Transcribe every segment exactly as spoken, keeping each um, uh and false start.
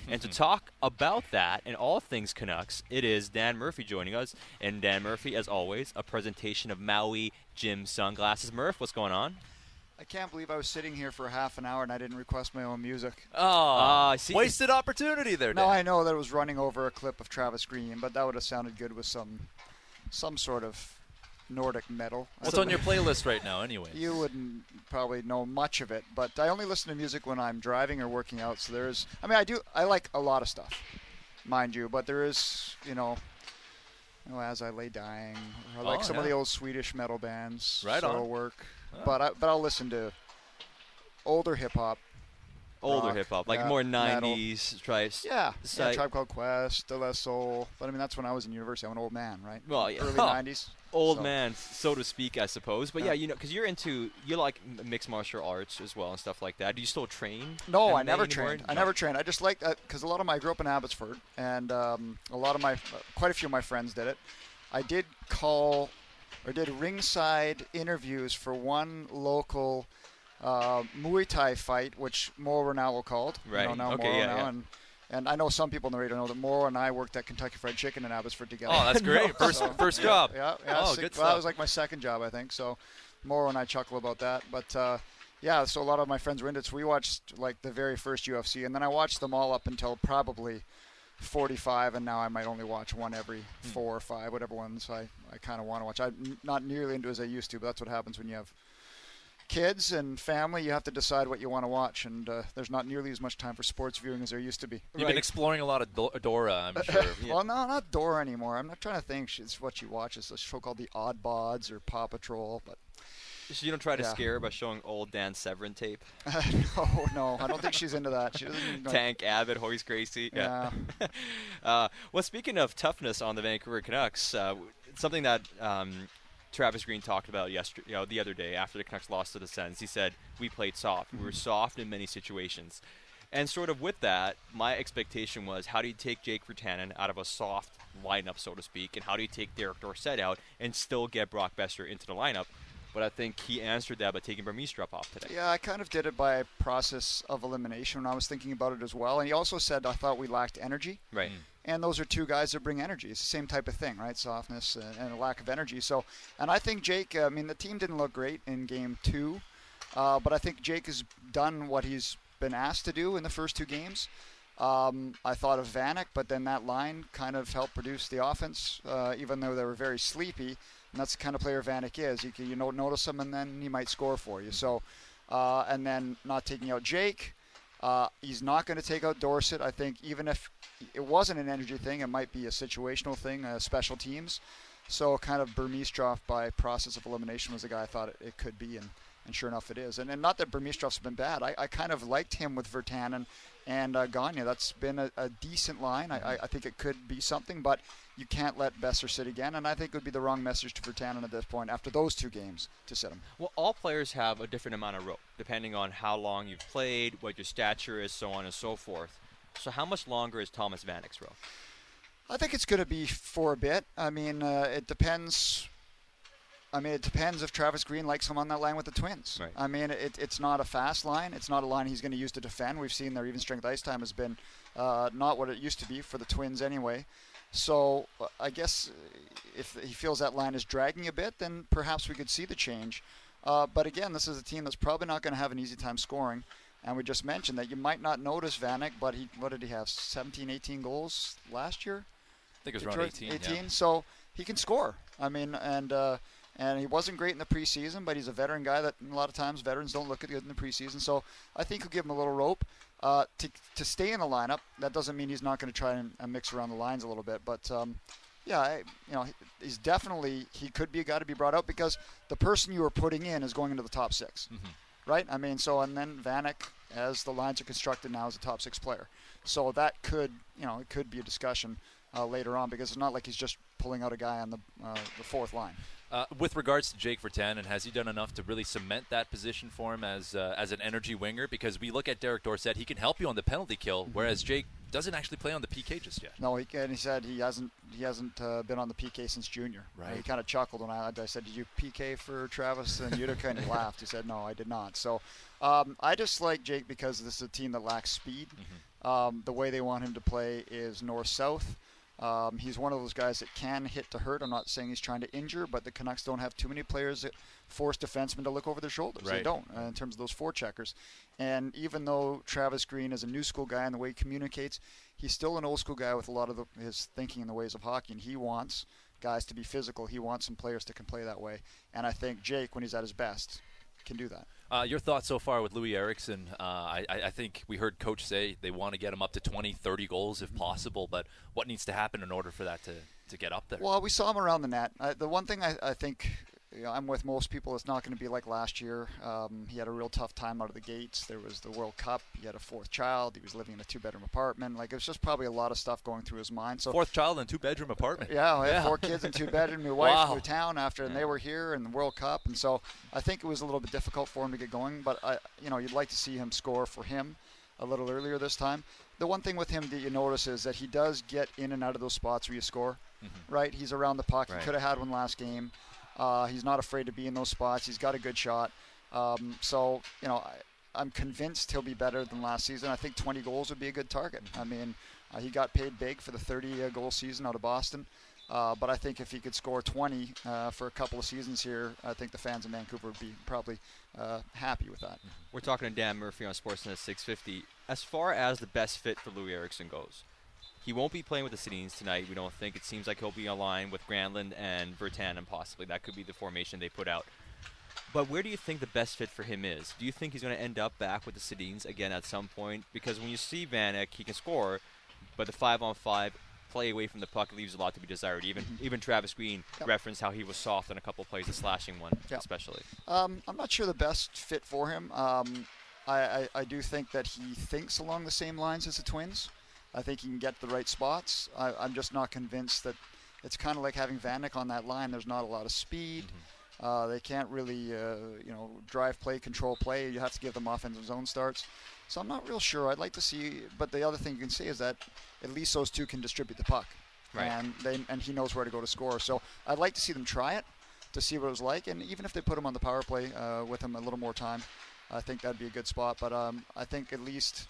And to talk about that and all things Canucks, it is Dan Murphy joining us. And Dan Murphy, as always, a presentation of Maui Jim Sunglasses. Murph, what's going on? I can't believe I was sitting here for half an hour and I didn't request my own music. Oh, uh, see, wasted opportunity there, Dan. No, I know that it was running over a clip of Travis Green, but that would have sounded good with some some sort of Nordic metal. What's on your playlist right now, anyway? You wouldn't probably know much of it, but I only listen to music when I'm driving or working out. So there's, I mean, I do, I like a lot of stuff, mind you, but there is, you know, you know As I Lay Dying. Or I like oh, some yeah. of the old Swedish metal bands. Right so on. work, Oh. but I, but I'll listen to older hip hop. older rock, hip hop, like yeah, more metal. nineties. Try, Yeah, so yeah, Tribe Called Quest, De La Soul. But I mean, that's when I was in university. I'm an old man, right? Well, yeah. Early Oh. nineties. Old so. man, so to speak, I suppose. But yeah, Yeah. you know, because you're into, you like m- mixed martial arts as well and stuff like that. Do you still train? No, M M A I never anymore? trained. I No. never trained. I just like that because a lot of my, I grew up in Abbotsford, and um, a lot of my, uh, quite a few of my friends did it. I did call, or did ringside interviews for one local uh, Muay Thai fight, which Mauro Ronaldo called. Right. You know, now Okay, Mauro yeah, now, yeah. And, and I know some people in the radio know that Mauro and I worked at Kentucky Fried Chicken in Abbotsford together. Oh, that's great. First So, first yeah, job. Yeah, yeah. Oh, sick- good well, that stuff. was like my second job, I think. So Mauro and I chuckle about that. But uh, yeah, so a lot of my friends were into it. So we watched like the very first U F C, and then I watched them all up until probably forty-five, and now I might only watch one every four or five, whatever ones I, I kind of want to watch. I'm not nearly into as I used to, but that's what happens when you have kids and family. You have to decide what you want to watch, and uh, there's not nearly as much time for sports viewing as there used to be. You've been exploring a lot of Do- Dora, I'm sure. Well, no, not Dora anymore. I'm not trying to think. It's what she watches. A show called The Oddbods or Paw Patrol, but So you don't try to Yeah. scare her by showing old Dan Severin tape? no, no, I don't think she's into that. She doesn't. like- Tank Abbott, Horace Gracie. Yeah. uh, well, speaking of toughness on the Vancouver Canucks, uh, something that um, Travis Green talked about yesterday, you know, the other day after the Canucks lost to the Sens, he said we played soft. We were soft in many situations. And sort of with that, my expectation was, how do you take Jake Virtanen out of a soft lineup, so to speak, and how do you take Derek Dorsett out and still get Brock Besser into the lineup? But I think he answered that by taking Burmistrov off today. Yeah, I kind of did it by a process of elimination when I was thinking about it as well. And he also said I thought we lacked energy. Right. And those are two guys that bring energy. It's the same type of thing, right? Softness and, and a lack of energy. So, and I think Jake, uh, I mean, the team didn't look great in game two, uh, but I think Jake has done what he's been asked to do in the first two games. Um, I thought of Vanek, but then that line kind of helped produce the offense, uh, even though they were very sleepy. And that's the kind of player Vanek is. You can, you don't notice him, and then he might score for you. So, uh, and then not taking out Jake. Uh, he's not going to take out Dorsett. I think even if it wasn't an energy thing, it might be a situational thing, uh, special teams. So kind of Burmistrov by process of elimination was the guy I thought it, it could be, and, and sure enough it is. And, and not that Burmistrov's been bad. I, I kind of liked him with Virtanen and uh, Gagne. That's been a, a decent line. I, I, I think it could be something, but you can't let Besser sit again, and I think it would be the wrong message to Virtanen at this point after those two games to sit him. Well, all players have a different amount of rope, depending on how long you've played, what your stature is, so on and so forth. So how much longer is Thomas Vanek's rope? I think it's going to be for a bit. I mean, uh, it depends. I mean, it depends if Travis Green likes him on that line with the Twins. Right. I mean, it, it's not a fast line. It's not a line he's going to use to defend. We've seen their even strength ice time has been uh, not what it used to be for the Twins anyway. So uh, I guess if he feels that line is dragging a bit, then perhaps we could see the change. Uh, but again, this is a team that's probably not going to have an easy time scoring. And we just mentioned that you might not notice Vanek, but he what did he have, seventeen, eighteen goals last year? I think it was around eighteen. eighteen, Yeah. so he can score. I mean, and uh, and he wasn't great in the preseason, but he's a veteran guy that a lot of times veterans don't look good in the preseason. So I think he'll give him a little rope uh, to to stay in the lineup. That doesn't mean he's not going to try and, and mix around the lines a little bit, but. Um, Yeah, I, you know, he's definitely, he could be a guy to be brought out because the person you are putting in is going into the top six, Mm-hmm. right? I mean, so, and then Vanek, as the lines are constructed now, is a top six player. So that could, you know, it could be a discussion uh, later on because it's not like he's just pulling out a guy on the uh, the fourth line. Uh, with regards to Jake Virtanen, has he done enough to really cement that position for him as uh, as an energy winger? Because we look at Derek Dorsett, he can help you on the penalty kill, whereas Jake doesn't actually play on the P K just yet. No, he, and he said he hasn't he hasn't uh, been on the P K since junior. Right. He kind of chuckled when I, I said, "Did you P K for Travis and Utica?" And he laughed. He said, "No, I did not." So um, I just like Jake because this is a team that lacks speed. Mm-hmm. Um, the way they want him to play is north-south. Um, he's one of those guys that can hit to hurt. I'm not saying he's trying to injure, but the Canucks don't have too many players that force defensemen to look over their shoulders. Right. They don't, uh, in terms of those forecheckers. And even though Travis Green is a new school guy in the way he communicates, he's still an old school guy with a lot of the, his thinking in the ways of hockey, and he wants guys to be physical. He wants some players that can play that way. And I think Jake, when he's at his best, can do that. Uh, your thoughts so far with Louis Eriksson? Uh, I, I think we heard Coach say they want to get him up to twenty, thirty goals if possible, but what needs to happen in order for that to, to get up there? Well, we saw him around the net. Uh, the one thing I, I think you know, I'm with most people, it's not going to be like last year. Um, he had a real tough time out of the gates. There was the World Cup. He had a fourth child. He was living in a two-bedroom apartment. Like, it was just probably a lot of stuff going through his mind. So Fourth child in a two-bedroom apartment. Yeah, I had yeah. four kids in two-bedroom. My wife Wow. moved town after, and they were here in the World Cup. And so I think it was a little bit difficult for him to get going. But, I, you know, you'd like to see him score for him a little earlier this time. The one thing with him that you notice is that he does get in and out of those spots where you score, mm-hmm. right? He's around the puck. Right. He could have had one last game. Uh, he's not afraid to be in those spots. He's got a good shot. Um, so, you know, I, I'm convinced he'll be better than last season. I think twenty goals would be a good target. I mean, uh, he got paid big for the thirty-goal season out of Boston. Uh, but I think if he could score twenty uh, for a couple of seasons here, I think the fans in Vancouver would be probably uh, happy with that. We're talking to Dan Murphy on Sportsnet six fifty. As far as the best fit for Louis Eriksson goes, he won't be playing with the Sedins tonight, we don't think. It seems like he'll be aligned with Granlund and Virtanen, possibly. That could be the formation they put out. But where do you think the best fit for him is? Do you think he's going to end up back with the Sedins again at some point? Because when you see Vanek, he can score, but the five-on-five play away from the puck leaves a lot to be desired. Even mm-hmm. even Travis Green yep. referenced how he was soft on a couple of plays, the slashing one yep. especially. Um, I'm not sure the best fit for him. Um, I, I, I do think that he thinks along the same lines as the Twins. I think he can get the right spots. I, I'm just not convinced that it's kind of like having Vanek on that line. There's not a lot of speed. Mm-hmm. Uh, they can't really, uh, you know, drive play, control play. You have to give them offensive zone starts. So I'm not real sure. I'd like to see, but the other thing you can see is that at least those two can distribute the puck, right. and they and he knows where to go to score. So I'd like to see them try it to see what it was like, and even if they put him on the power play uh, with him a little more time, I think that'd be a good spot. But um, I think at least.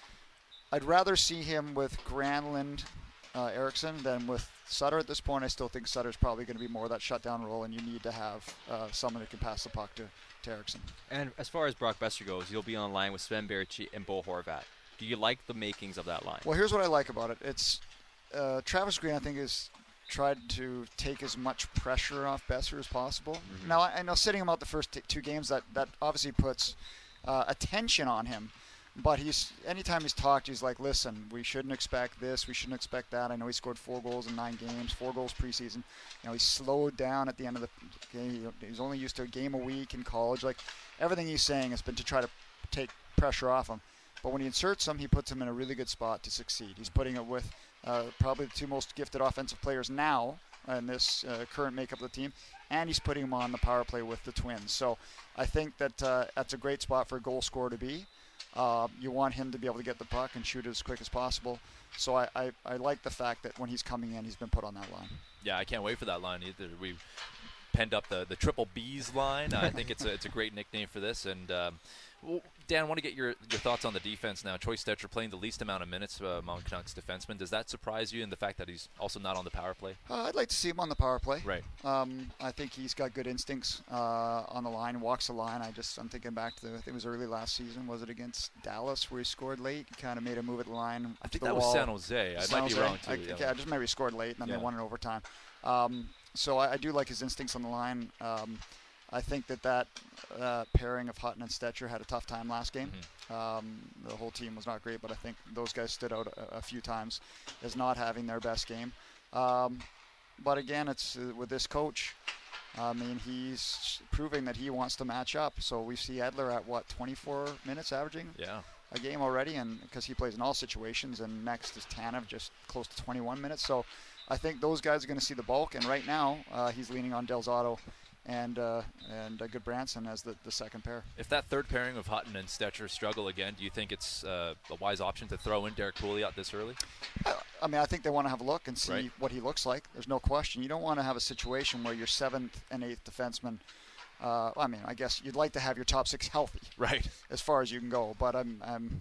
I'd rather see him with Granlund, uh, Eriksson than with Sutter at this point. I still think Sutter's probably going to be more of that shutdown role, and you need to have uh, someone who can pass the puck to, to Eriksson. And as far as Brock Besser goes, you'll be on line with Sven Baertschi and Bo Horvat. Do you like the makings of that line? Well, here's what I like about it. It's uh, Travis Green, I think, has tried to take as much pressure off Besser as possible. Mm-hmm. Now, I, I know sitting him out the first t- two games, that, that obviously puts uh, attention on him. But he's anytime he's talked, he's like, listen, we shouldn't expect this, we shouldn't expect that. I know he scored four goals in nine games, four goals preseason. You know, he slowed down at the end of the game. He's only used to a game a week in college. Like, everything he's saying has been to try to take pressure off him. But when he inserts him, he puts him in a really good spot to succeed. He's putting it with uh, probably the two most gifted offensive players now in this uh, current makeup of the team, and he's putting him on the power play with the Twins. So I think that uh, that's a great spot for a goal scorer to be. Uh, you want him to be able to get the puck and shoot it as quick as possible. So I, I, I like the fact that when he's coming in, he's been put on that line. Yeah, I can't wait for that line either. We penned up the, the Triple B's line. I think it's a, it's a great nickname for this. And um, well, Dan, I want to get your, your thoughts on the defense now. Troy Stecher playing the least amount of minutes uh, among Canucks defensemen. Does that surprise you in the fact that he's also not on the power play? Uh, I'd like to see him on the power play. Right. Um, I think he's got good instincts uh, on the line, walks the line. I just, I'm thinking back to, the, I think it was early last season. Was it against Dallas where he scored late? He kind of made a move at the line. I think the that wall. was San Jose. I San might Jose. be wrong, too. I, yeah. okay, I just remember he scored late, and then yeah. they won in overtime. Um, so I, I do like his instincts on the line. Um, I think that that uh, pairing of Hutton and Stecher had a tough time last game. Mm-hmm. Um, the whole team was not great, but I think those guys stood out a, a few times as not having their best game. Um, but again, it's uh, with this coach. I mean, he's proving that he wants to match up. So we see Edler at, what, twenty-four minutes averaging yeah. a game already, and because he plays in all situations. And next is Tanev, just close to twenty-one minutes. So I think those guys are going to see the bulk. And right now, uh, he's leaning on Del Zotto and uh, and uh, Goodbranson as the, the second pair. If that third pairing of Hutton and Stecher struggle again, do you think it's uh, a wise option to throw in Derek Pouliot this early? I, I mean, I think they want to have a look and see right. what he looks like. There's no question. You don't want to have a situation where your seventh and eighth defenseman, uh, I mean, I guess you'd like to have your top six healthy. Right. As far as you can go. But I'm, I'm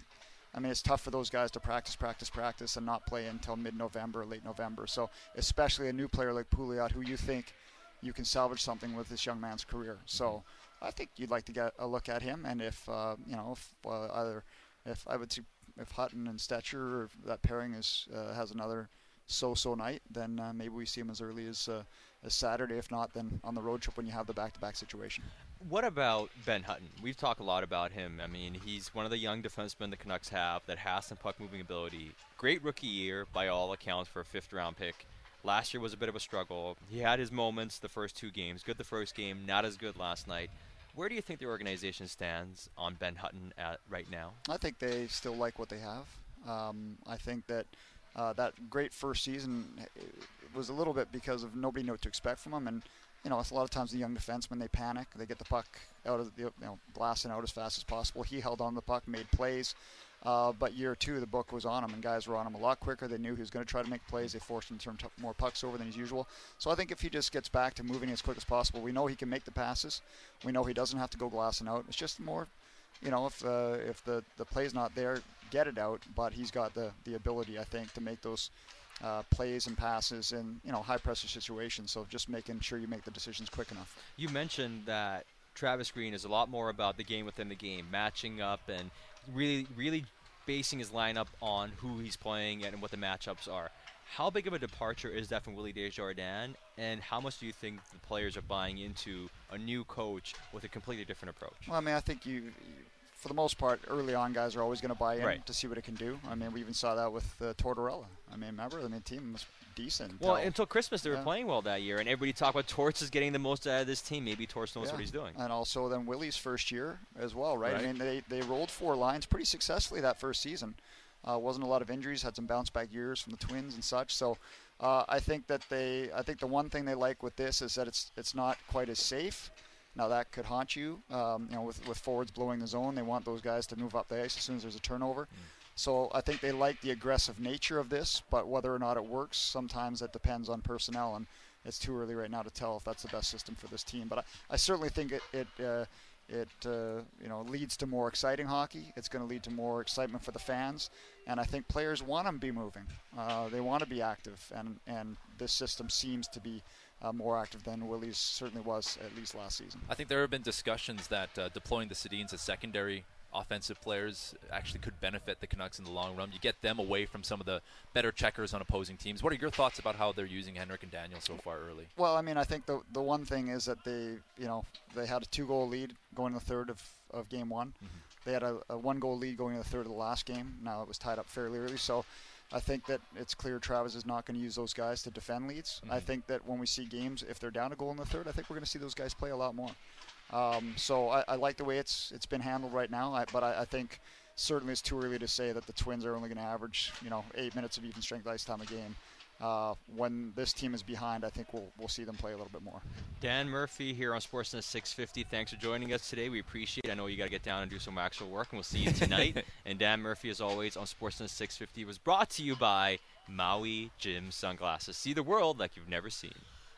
I mean, it's tough for those guys to practice, practice, practice, and not play until mid-November, late November. So especially a new player like Pouliot, who you think you can salvage something with this young man's career. So I think you'd like to get a look at him, and if uh, you know, if uh, either if I would see if Hutton and Stetcher, if that pairing is uh, has another so-so night, then uh, maybe we see him as early as uh, as Saturday. If not, then on the road trip when you have the back-to-back situation. What about Ben Hutton? We've talked a lot about him. I mean, he's one of the young defensemen the Canucks have that has some puck-moving ability. Great rookie year, by all accounts, for a fifth-round pick. Last year was a bit of a struggle. He had his moments the first two games. Good the first game, not as good last night. Where do you think the organization stands on Ben Hutton at right now? I think they still like what they have. Um, I think that uh, that great first season was a little bit because of nobody knew what to expect from him, and you know, it's a lot of times the young defensemen, they panic. They get the puck out of the, you know, blasting out as fast as possible. He held on to the puck, made plays. Uh, but year two, the book was on him, and guys were on him a lot quicker. They knew he was going to try to make plays. They forced him to turn t- more pucks over than his usual. So I think if he just gets back to moving as quick as possible, we know he can make the passes. We know he doesn't have to go glassing out. It's just more, you know, if uh, if the, the play's not there, get it out. But he's got the, the ability, I think, to make those Uh, plays and passes in, you know, high pressure situations. So just making sure you make the decisions quick enough. You mentioned that Travis Green is a lot more about the game within the game, matching up and really, really basing his lineup on who he's playing and what the matchups are. How big of a departure is that from Willie Desjardins, and how much do you think the players are buying into a new coach with a completely different approach? Well, I mean, I think you, for the most part, early on, guys are always going to buy in right. to see what it can do. I mean, we even saw that with uh, Tortorella. I mean, remember, I mean, the team was decent. Well, until, until Christmas, they were yeah. playing well that year, and everybody talked about Torts is getting the most out of this team. Maybe Torts knows yeah. what he's doing. And also then Willie's first year as well, right? right. I mean, they, they rolled four lines pretty successfully that first season. Uh, wasn't a lot of injuries, had some bounce back years from the Twins and such. So uh, I think that they, I think the one thing they like with this is that it's it's not quite as safe. Now that could haunt you, um, you know, with, with forwards blowing the zone. They want those guys to move up the ice as soon as there's a turnover. Mm. So I think they like the aggressive nature of this, but whether or not it works, sometimes it depends on personnel, and it's too early right now to tell if that's the best system for this team. But I, I certainly think it it uh, it uh, you know leads to more exciting hockey. It's going to lead to more excitement for the fans, and I think players want to be moving. Uh, they want to be active, and and this system seems to be Uh, more active than Willie's certainly was at least last season. I think there have been discussions that uh, deploying the Sedins as secondary offensive players actually could benefit the Canucks in the long run. You get them away from some of the better checkers on opposing teams. What are your thoughts about how they're using Henrik and Daniel so far early? Well, I mean, I think the the one thing is that they, you know, they had a two-goal lead going to the third of, of game one. Mm-hmm. They had a, a one-goal lead going to the third of the last game. Now it was tied up fairly early, so I think that it's clear Travis is not going to use those guys to defend leads. Mm-hmm. I think that when we see games, if they're down a goal in the third, I think we're going to see those guys play a lot more. Um, so I, I like the way it's it's been handled right now, I, but I, I think certainly it's too early to say that the Twins are only going to average, you know, eight minutes of even strength ice time a game. Uh, when this team is behind, I think we'll we'll see them play a little bit more. Dan Murphy here on Sportsnet six fifty. Thanks for joining us today. We appreciate it. I know you got to get down and do some actual work, and we'll see you tonight. And Dan Murphy, as always, on Sportsnet six fifty was brought to you by Maui Jim Sunglasses. See the world like you've never seen.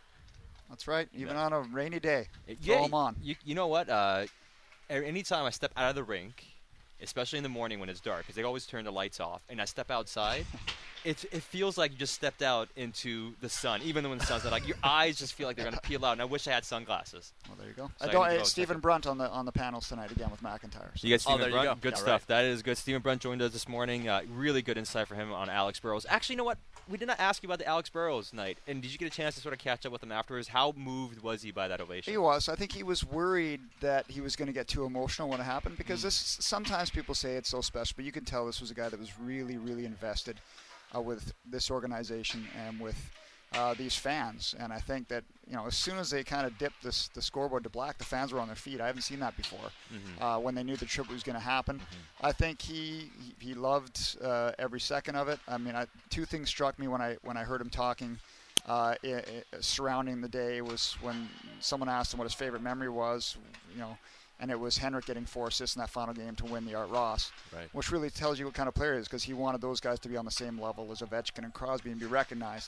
That's right. Even no. on a rainy day, It, throw yeah, them on. You, you know what? Uh, anytime I step out of the rink, especially in the morning when it's dark, because they always turn the lights off, and I step outside, it it feels like you just stepped out into the sun, even though when the sun's not. Like your eyes just feel like they're going to peel out. And I wish I had sunglasses. Well, there you go. So I don't, I it's Stephen Brunt on the on the panels tonight again with McIntyre. So. You got Stephen oh, there Brunt. You go. Good yeah, stuff. Right. That is good. Stephen Brunt joined us this morning. Uh, really good insight for him on Alex Burrows. Actually, you know what? We did not ask you about the Alex Burrows night. And did you get a chance to sort of catch up with him afterwards? How moved was he by that ovation? He was. I think he was worried that he was going to get too emotional when it happened, because mm. this sometimes people say it's so special, but you can tell this was a guy that was really, really invested uh, with this organization and with uh, these fans. And I think that, you know, as soon as they kind of dipped this the scoreboard to black, the fans were on their feet. I haven't seen that before. Mm-hmm. Uh, when they knew the trip was going to happen. Mm-hmm. I think he he, he loved uh, every second of it. I mean, I, two things struck me when I when I heard him talking uh, I, I, surrounding the day was when someone asked him what his favorite memory was, you know, and it was Henrik getting four assists in that final game to win the Art Ross, right. which really tells you what kind of player he is, because he wanted those guys to be on the same level as Ovechkin and Crosby and be recognized.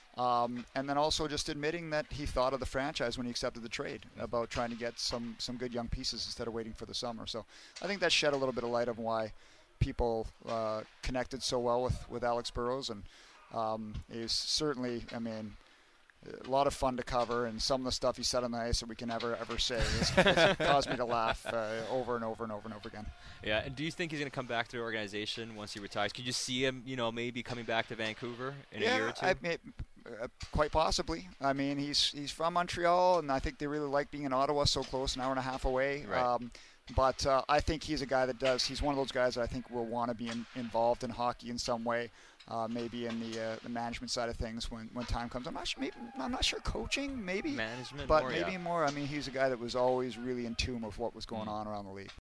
Um, and then also just admitting that he thought of the franchise when he accepted the trade, about trying to get some, some good young pieces instead of waiting for the summer. So I think that shed a little bit of light on why people uh, connected so well with, with Alex Burrows, and um, he's certainly, I mean, a lot of fun to cover, and some of the stuff he said on the ice that we can never ever say has, has caused me to laugh uh, over and over and over and over again. Yeah, and do you think he's going to come back to the organization once he retires? Could you see him, you know, maybe coming back to Vancouver in yeah, a year or two? I mean, uh, quite possibly. I mean, he's he's from Montreal, and I think they really like being in Ottawa, so close, an hour and a half away. Right. Um, but uh, I think he's a guy that does. He's one of those guys that I think will want to be in, involved in hockey in some way. Uh, maybe in the uh, the management side of things when, when time comes. I'm not sure. Maybe, I'm not sure coaching, maybe Management, but more, maybe yeah. more. I mean, he's a guy that was always really in tune with what was going Mm. on around the league.